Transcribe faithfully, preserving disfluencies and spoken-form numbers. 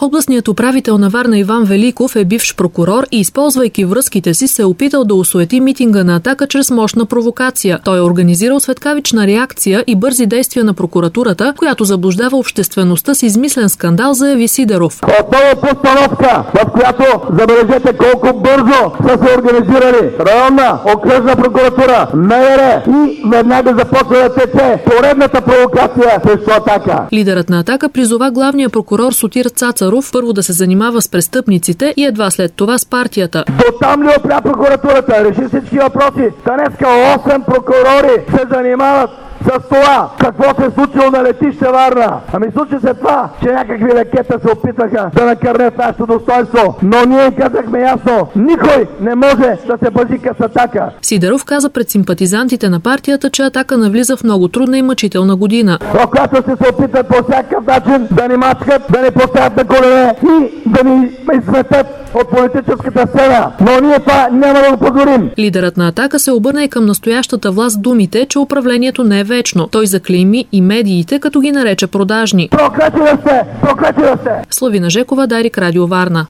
Областният управител на Варна Иван Великов е бивш прокурор и, използвайки връзките си, се е опитал да осуети митинга на Атака чрез мощна провокация. Той е организирал светкавична реакция и бързи действия на прокуратурата, която заблуждава обществеността с измислен скандал, заяви Сидеров. Отново постановка, в която забележете колко бързо са се организирали районна, окръжна прокуратура, МВР и веднага започва да тече поредната провокация срещу Атака. Лидерът на Атака призова главния прокурор Сотир Цацаров първо да се занимава с престъпниците и едва след това с партията. До там ли опря прокуратурата? Реши всички въпроси. Днеска осем прокурори се занимават с това какво се е случило на летище Варна. Ами случи се това, че някакви лекета се опитаха да накърнят нашето достоинство. Но ние казахме ясно, никой не може да се базика с Атака. Сидеров каза пред симпатизантите на партията, че Атака навлиза в много трудна и мъчителна година. В която ще се опитат по всякакъв начин да ни мачкат, да ни поставят на колене и да ни изсветят от политическата сцена. Но ние това няма да го позволим. Лидерът на Атака се обърна и към настоящата власт думите, че управлението не е вечно. Той заклейми и медиите, като ги нарече продажни. Проклети да сте! Проклети да сте! Славина Жекова, Дарик, Радио Варна.